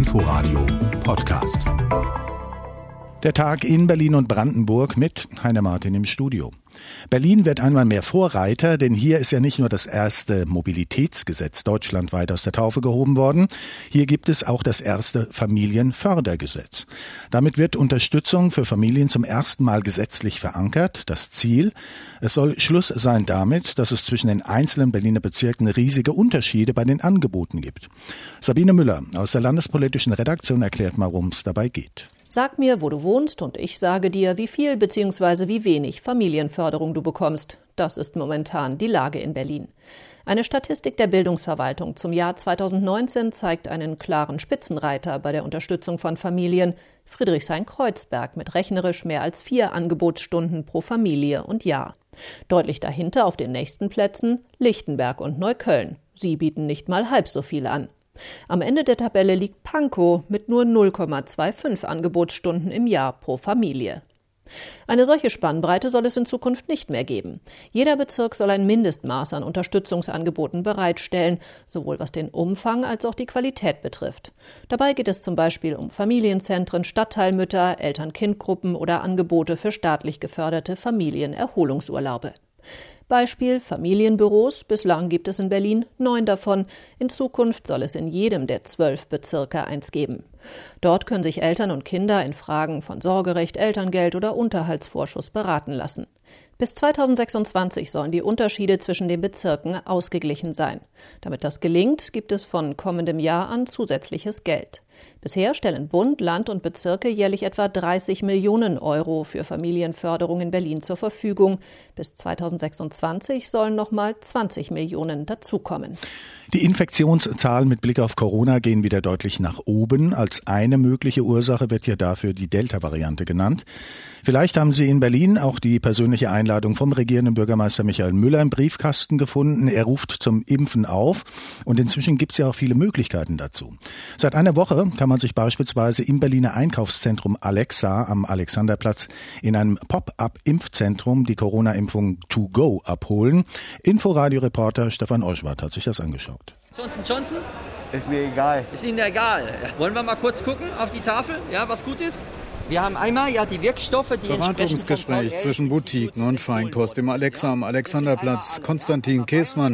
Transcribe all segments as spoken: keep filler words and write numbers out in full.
Inforadio Podcast. Der Tag in Berlin und Brandenburg mit Heiner Martin im Studio. Berlin wird einmal mehr Vorreiter, denn hier ist ja nicht nur das erste Mobilitätsgesetz deutschlandweit aus der Taufe gehoben worden, hier gibt es auch das erste Familienfördergesetz. Damit wird Unterstützung für Familien zum ersten Mal gesetzlich verankert. Das Ziel: Es soll Schluss sein damit, dass es zwischen den einzelnen Berliner Bezirken riesige Unterschiede bei den Angeboten gibt. Sabine Müller aus der landespolitischen Redaktion erklärt mal, worum es dabei geht. Sag mir, wo du wohnst, und ich sage dir, wie viel bzw. wie wenig Familienförderung du bekommst. Das ist momentan die Lage in Berlin. Eine Statistik der Bildungsverwaltung zum Jahr zweitausendneunzehn zeigt einen klaren Spitzenreiter bei der Unterstützung von Familien: Friedrichshain-Kreuzberg mit rechnerisch mehr als vier Angebotsstunden pro Familie und Jahr. Deutlich dahinter auf den nächsten Plätzen Lichtenberg und Neukölln. Sie bieten nicht mal halb so viel an. Am Ende der Tabelle liegt Pankow mit nur null Komma fünfundzwanzig Angebotsstunden im Jahr pro Familie. Eine solche Spannbreite soll es in Zukunft nicht mehr geben. Jeder Bezirk soll ein Mindestmaß an Unterstützungsangeboten bereitstellen, sowohl was den Umfang als auch die Qualität betrifft. Dabei geht es zum Beispiel um Familienzentren, Stadtteilmütter, Eltern-Kind-Gruppen oder Angebote für staatlich geförderte Familienerholungsurlaube. Beispiel Familienbüros. Bislang gibt es in Berlin neun davon. In Zukunft soll es in jedem der zwölf Bezirke eins geben. Dort können sich Eltern und Kinder in Fragen von Sorgerecht, Elterngeld oder Unterhaltsvorschuss beraten lassen. Bis zweitausendsechsundzwanzig sollen die Unterschiede zwischen den Bezirken ausgeglichen sein. Damit das gelingt, gibt es von kommendem Jahr an zusätzliches Geld. Bisher stellen Bund, Land und Bezirke jährlich etwa dreißig Millionen Euro für Familienförderung in Berlin zur Verfügung. Bis zweitausendsechsundzwanzig sollen nochmal zwanzig Millionen dazukommen. Die Infektionszahlen mit Blick auf Corona gehen wieder deutlich nach oben. Als eine mögliche Ursache wird hier dafür die Delta-Variante genannt. Vielleicht haben Sie in Berlin auch die persönliche Einladung vom regierenden Bürgermeister Michael Müller im Briefkasten gefunden. Er ruft zum Impfen auf und inzwischen gibt es ja auch viele Möglichkeiten dazu. Seit einer Woche kann man sich beispielsweise im Berliner Einkaufszentrum Alexa am Alexanderplatz in einem Pop-up-Impfzentrum die Corona-Impfung to go abholen. Inforadio-Reporter Stefan Oschwart hat sich das angeschaut. Johnson Johnson? Ist mir egal. Ist Ihnen egal. Wollen wir mal kurz gucken auf die Tafel, ja, was gut ist? Wir haben einmal ja die Wirkstoffe, die Beratungsgespräch zwischen Boutiquen und Feinkost im Alexa am Alexanderplatz. Konstantin Käßmann,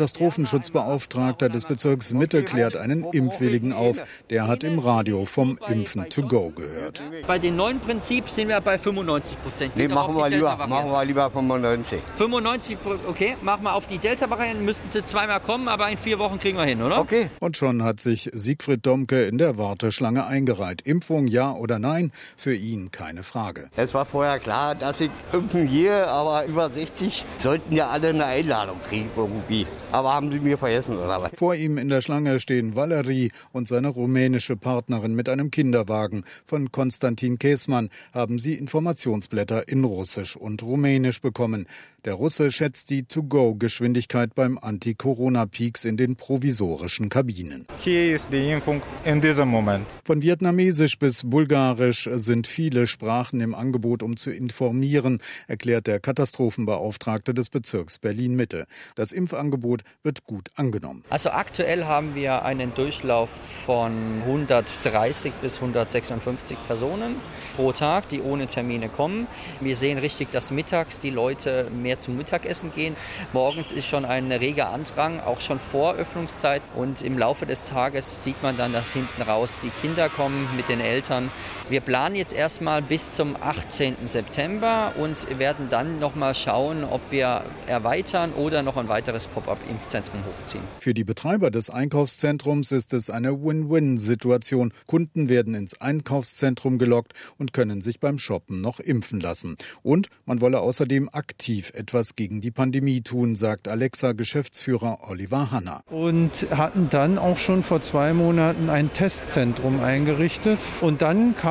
Katastrophenschutzbeauftragter des Bezirks Mitte, klärt einen Impfwilligen auf. Der hat im Radio vom Impfen to go gehört. Bei dem neuen Prinzip sind wir bei fünfundneunzig Prozent. Nee, machen wir, lieber, machen wir lieber fünfundneunzig. fünfundneunzig, okay, machen wir auf die Delta-Variante. Müssten Sie zweimal kommen, aber in vier Wochen kriegen wir hin, oder? Okay. Und schon hat sich Siegfried Domke in der Warteschlange eingereiht. Impfung ja oder nein? Für ihn keine Frage. Es war vorher klar, dass ich impfen gehe, aber über sechzig sollten ja alle eine Einladung kriegen irgendwie. Aber haben sie mir vergessen, oder was? Vor ihm in der Schlange stehen Valerie und seine rumänische Partnerin mit einem Kinderwagen. Von Konstantin Käßmann haben sie Informationsblätter in Russisch und Rumänisch bekommen. Der Russe schätzt die To-Go-Geschwindigkeit beim Anti-Corona-Peaks in den provisorischen Kabinen. Hier ist die Impfung in diesem Moment. Von Vietnamesisch bis Bulgarisch sind viele Sprachen im Angebot, um zu informieren, erklärt der Katastrophenbeauftragte des Bezirks Berlin-Mitte. Das Impfangebot wird gut angenommen. Also aktuell haben wir einen Durchlauf von hundertdreißig bis hundertsechsundfünfzig Personen pro Tag, die ohne Termine kommen. Wir sehen richtig, dass mittags die Leute mehr zum Mittagessen gehen. Morgens ist schon ein reger Andrang, auch schon vor Öffnungszeit. Und im Laufe des Tages sieht man dann, dass hinten raus die Kinder kommen mit den Eltern. Wir planen jetzt erstmal bis zum achtzehnten September und werden dann nochmal schauen, ob wir erweitern oder noch ein weiteres Pop-up-Impfzentrum hochziehen. Für die Betreiber des Einkaufszentrums ist es eine Win-Win-Situation. Kunden werden ins Einkaufszentrum gelockt und können sich beim Shoppen noch impfen lassen. Und man wolle außerdem aktiv etwas gegen die Pandemie tun, sagt Alexa-Geschäftsführer Oliver Hanna. Und hatten dann auch schon vor zwei Monaten ein Testzentrum eingerichtet. Und dann kam jetzt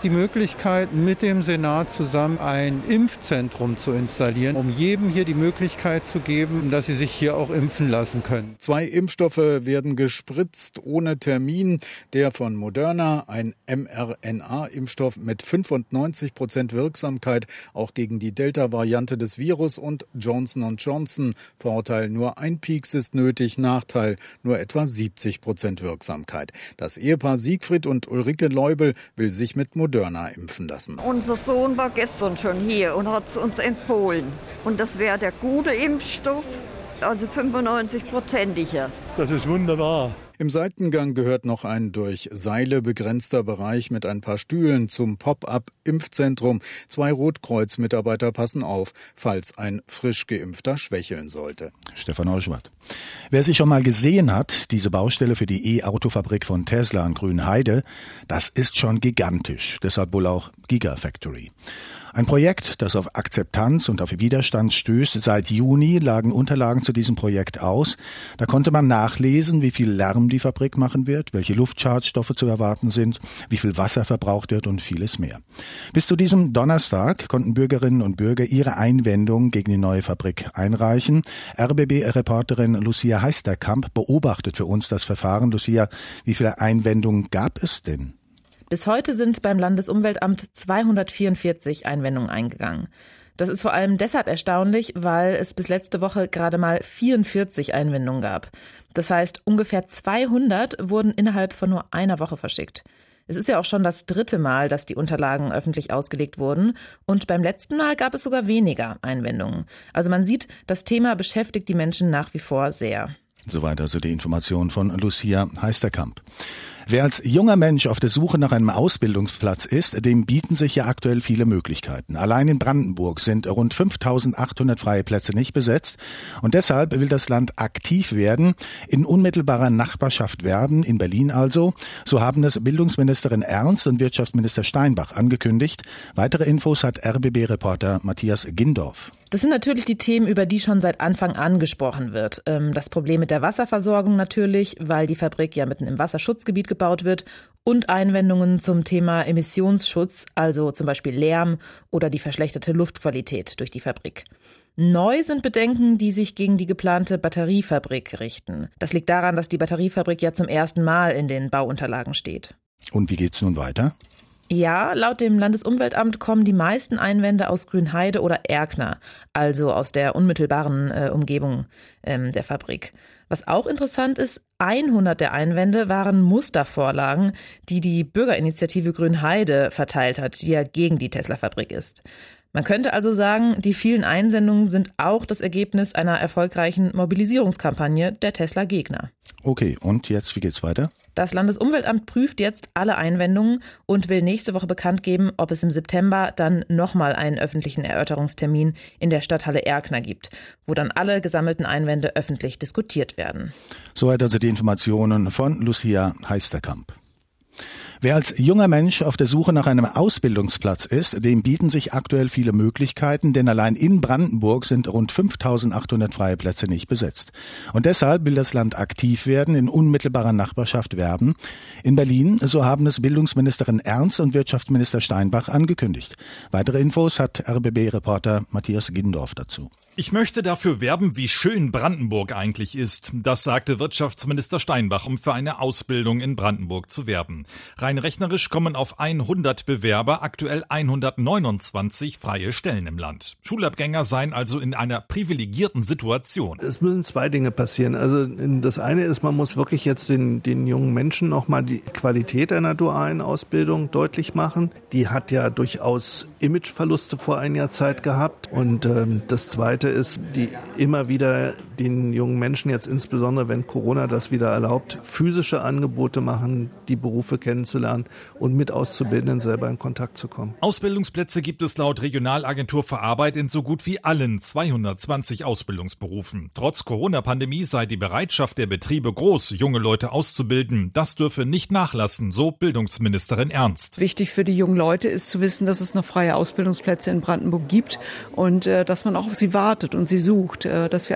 die Möglichkeit, mit dem Senat zusammen ein Impfzentrum zu installieren, um jedem hier die Möglichkeit zu geben, dass sie sich hier auch impfen lassen können. Zwei Impfstoffe werden gespritzt ohne Termin. Der von Moderna, ein mRNA-Impfstoff mit fünfundneunzig Prozent Wirksamkeit, auch gegen die Delta-Variante des Virus, und Johnson und Johnson. Vorteil: nur ein Pieks ist nötig, Nachteil: nur etwa siebzig Prozent Wirksamkeit. Das Ehepaar Siegfried und Ulrike Leubel will sich mit Moderna impfen lassen. Unser Sohn war gestern schon hier und hat es uns empfohlen. Und das wäre der gute Impfstoff, also fünfundneunzig-prozentiger. Das ist wunderbar. Im Seitengang gehört noch ein durch Seile begrenzter Bereich mit ein paar Stühlen zum Pop-up-Impfzentrum. Zwei Rotkreuz-Mitarbeiter passen auf, falls ein frisch Geimpfter schwächeln sollte. Stefan Olschwart. Wer sich schon mal gesehen hat, diese Baustelle für die E-Autofabrik von Tesla in Grünheide, das ist schon gigantisch. Deshalb wohl auch Gigafactory. Ein Projekt, das auf Akzeptanz und auf Widerstand stößt. Seit Juni lagen Unterlagen zu diesem Projekt aus. Da konnte man nachlesen, wie viel Lärm die Fabrik machen wird, welche Luftschadstoffe zu erwarten sind, wie viel Wasser verbraucht wird und vieles mehr. Bis zu diesem Donnerstag konnten Bürgerinnen und Bürger ihre Einwendungen gegen die neue Fabrik einreichen. R B B-Reporterin Lucia Heisterkamp beobachtet für uns das Verfahren. Lucia, wie viele Einwendungen gab es denn? Bis heute sind beim Landesumweltamt zweihundertvierundvierzig Einwendungen eingegangen. Das ist vor allem deshalb erstaunlich, weil es bis letzte Woche gerade mal vierundvierzig Einwendungen gab. Das heißt, ungefähr zweihundert wurden innerhalb von nur einer Woche verschickt. Es ist ja auch schon das dritte Mal, dass die Unterlagen öffentlich ausgelegt wurden. Und beim letzten Mal gab es sogar weniger Einwendungen. Also man sieht, das Thema beschäftigt die Menschen nach wie vor sehr. Soweit also die Information von Lucia Heisterkamp. Wer als junger Mensch auf der Suche nach einem Ausbildungsplatz ist, dem bieten sich ja aktuell viele Möglichkeiten. Allein in Brandenburg sind rund fünftausendachthundert freie Plätze nicht besetzt. Und deshalb will das Land aktiv werden, in unmittelbarer Nachbarschaft werben, in Berlin also. So haben es Bildungsministerin Ernst und Wirtschaftsminister Steinbach angekündigt. Weitere Infos hat R B B-Reporter Matthias Gindorf. Das sind natürlich die Themen, über die schon seit Anfang an gesprochen wird. Das Problem mit der Wasserversorgung natürlich, weil die Fabrik ja mitten im Wasserschutzgebiet gebaut wird, und Einwendungen zum Thema Emissionsschutz, also zum Beispiel Lärm oder die verschlechterte Luftqualität durch die Fabrik. Neu sind Bedenken, die sich gegen die geplante Batteriefabrik richten. Das liegt daran, dass die Batteriefabrik ja zum ersten Mal in den Bauunterlagen steht. Und wie geht's nun weiter? Ja, laut dem Landesumweltamt kommen die meisten Einwände aus Grünheide oder Erkner, also aus der unmittelbaren äh, Umgebung ähm, der Fabrik. Was auch interessant ist, hundert der Einwände waren Mustervorlagen, die die Bürgerinitiative Grünheide verteilt hat, die ja gegen die Tesla-Fabrik ist. Man könnte also sagen, die vielen Einsendungen sind auch das Ergebnis einer erfolgreichen Mobilisierungskampagne der Tesla-Gegner. Okay, und jetzt, wie geht's weiter? Das Landesumweltamt prüft jetzt alle Einwendungen und will nächste Woche bekannt geben, ob es im September dann nochmal einen öffentlichen Erörterungstermin in der Stadthalle Erkner gibt, wo dann alle gesammelten Einwände öffentlich diskutiert werden. Soweit also die Informationen von Lucia Heisterkamp. Wer als junger Mensch auf der Suche nach einem Ausbildungsplatz ist, dem bieten sich aktuell viele Möglichkeiten, denn allein in Brandenburg sind rund fünftausendachthundert freie Plätze nicht besetzt. Und deshalb will das Land aktiv werden, in unmittelbarer Nachbarschaft werben. In Berlin, so haben es Bildungsministerin Ernst und Wirtschaftsminister Steinbach angekündigt. Weitere Infos hat R B B-Reporter Matthias Gindorf dazu. Ich möchte dafür werben, wie schön Brandenburg eigentlich ist. Das sagte Wirtschaftsminister Steinbach, um für eine Ausbildung in Brandenburg zu werben. Rein rechnerisch kommen auf hundert Bewerber aktuell hundertneunundzwanzig freie Stellen im Land. Schulabgänger seien also in einer privilegierten Situation. Es müssen zwei Dinge passieren. Also das eine ist, man muss wirklich jetzt den, den jungen Menschen nochmal die Qualität einer dualen Ausbildung deutlich machen. Die hat ja durchaus Imageverluste vor einiger Zeit gehabt. Und ähm, das zweite ist, die immer wieder den jungen Menschen, jetzt insbesondere wenn Corona das wieder erlaubt, physische Angebote machen, die Berufe kennenzulernen und mit Auszubildenden selber in Kontakt zu kommen. Ausbildungsplätze gibt es laut Regionalagentur für Arbeit in so gut wie allen zweihundertzwanzig Ausbildungsberufen. Trotz Corona-Pandemie sei die Bereitschaft der Betriebe groß, junge Leute auszubilden. Das dürfe nicht nachlassen, so Bildungsministerin Ernst. Wichtig für die jungen Leute ist zu wissen, dass es noch freie Ausbildungsplätze in Brandenburg gibt und äh, dass man auch auf sie wartet und sie sucht, äh, dass wir attraktive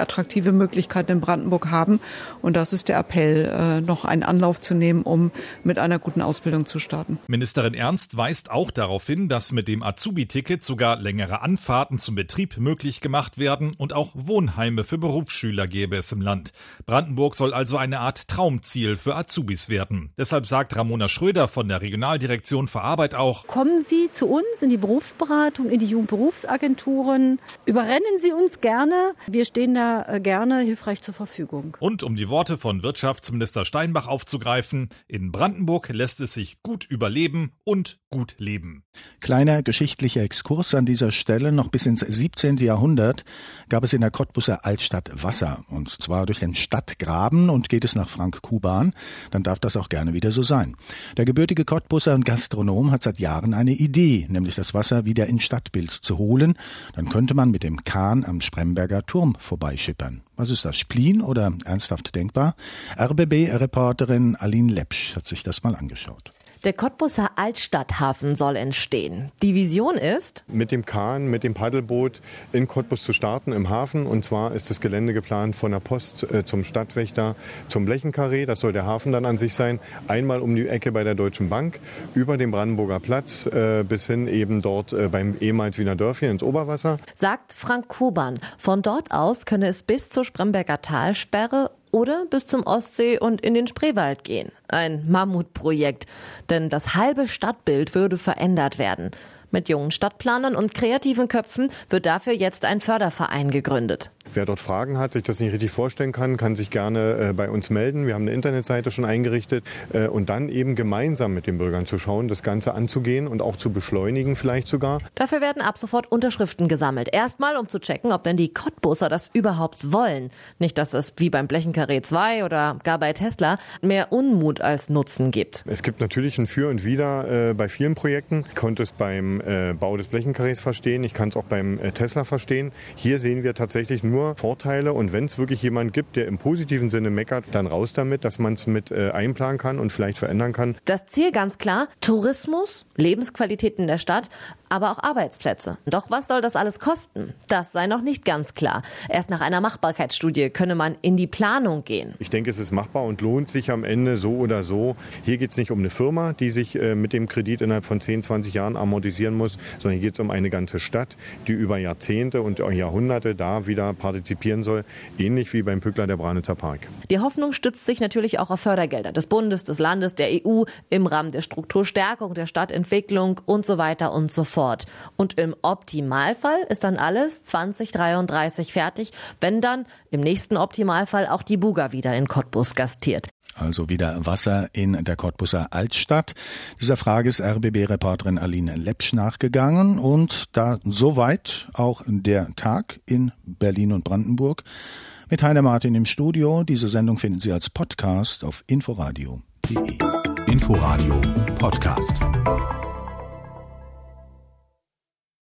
alternative Möglichkeiten in Brandenburg haben. Und das ist der Appell, noch einen Anlauf zu nehmen, um mit einer guten Ausbildung zu starten. Ministerin Ernst weist auch darauf hin, dass mit dem Azubi-Ticket sogar längere Anfahrten zum Betrieb möglich gemacht werden und auch Wohnheime für Berufsschüler gäbe es im Land. Brandenburg soll also eine Art Traumziel für Azubis werden. Deshalb sagt Ramona Schröder von der Regionaldirektion für Arbeit auch: Kommen Sie zu uns in die Berufsberatung, in die Jugendberufsagenturen. Überrennen Sie uns gerne. Wir stehen da gerne hilfreich zur Verfügung. Und um die Worte von Wirtschaftsminister Steinbach aufzugreifen: In Brandenburg lässt es sich gut überleben und gut leben. Kleiner geschichtlicher Exkurs an dieser Stelle. Noch bis ins siebzehnten Jahrhundert gab es in der Cottbuser Altstadt Wasser. Und zwar durch den Stadtgraben, und geht es nach Frank Kuban, dann darf das auch gerne wieder so sein. Der gebürtige Cottbuser und Gastronom hat seit Jahren eine Idee, nämlich das Wasser wieder ins Stadtbild zu holen. Dann könnte man mit dem Kahn am Spremberger Turm vorbeischippern. Was ist das, Spleen oder ernsthaft denkbar? R B B-Reporterin Aline Lepsch hat sich das mal angeschaut. Der Cottbuser Altstadthafen soll entstehen. Die Vision ist, mit dem Kahn, mit dem Paddelboot in Cottbus zu starten im Hafen. Und zwar ist das Gelände geplant von der Post äh, zum Stadtwächter zum Blechenkarree. Das soll der Hafen dann an sich sein. Einmal um die Ecke bei der Deutschen Bank, über den Brandenburger Platz äh, bis hin eben dort äh, beim ehemals Wiener Dörfchen ins Oberwasser. Sagt Frank Kuban. Von dort aus könne es bis zur Spremberger Talsperre oder bis zum Ostsee und in den Spreewald gehen. Ein Mammutprojekt, denn das halbe Stadtbild würde verändert werden. Mit jungen Stadtplanern und kreativen Köpfen wird dafür jetzt ein Förderverein gegründet. Wer dort Fragen hat, sich das nicht richtig vorstellen kann, kann sich gerne äh, bei uns melden. Wir haben eine Internetseite schon eingerichtet äh, und dann eben gemeinsam mit den Bürgern zu schauen, das Ganze anzugehen und auch zu beschleunigen vielleicht sogar. Dafür werden ab sofort Unterschriften gesammelt. Erstmal, um zu checken, ob denn die Cottbuser das überhaupt wollen. Nicht, dass es wie beim Blechenkarree zwei oder gar bei Tesla mehr Unmut als Nutzen gibt. Es gibt natürlich ein Für und Wider äh, bei vielen Projekten. Ich konnte es beim äh, Bau des Blechenkarrees verstehen, ich kann es auch beim äh, Tesla verstehen. Hier sehen wir tatsächlich nur Vorteile, und wenn es wirklich jemand gibt, der im positiven Sinne meckert, dann raus damit, dass man es mit äh, einplanen kann und vielleicht verändern kann. Das Ziel ganz klar: Tourismus, Lebensqualität in der Stadt, aber auch Arbeitsplätze. Doch was soll das alles kosten? Das sei noch nicht ganz klar. Erst nach einer Machbarkeitsstudie könne man in die Planung gehen. Ich denke, es ist machbar und lohnt sich am Ende so oder so. Hier geht es nicht um eine Firma, die sich äh, mit dem Kredit innerhalb von zehn, zwanzig Jahren amortisieren muss, sondern hier geht es um eine ganze Stadt, die über Jahrzehnte und Jahrhunderte da wieder partizipieren soll, ähnlich wie beim Pückler der Branitzer Park. Die Hoffnung stützt sich natürlich auch auf Fördergelder des Bundes, des Landes, der E U, im Rahmen der Strukturstärkung, der Stadtentwicklung und so weiter und so fort. Und im Optimalfall ist dann alles zwanzig dreiunddreißig fertig, wenn dann im nächsten Optimalfall auch die Buga wieder in Cottbus gastiert. Also wieder Wasser in der Cottbuser Altstadt. Dieser Frage ist R B B-Reporterin Aline Lepsch nachgegangen, und da soweit auch der Tag in Berlin und Brandenburg. Mit Heiner Martin im Studio. Diese Sendung finden Sie als Podcast auf inforadio punkt de. Inforadio Podcast.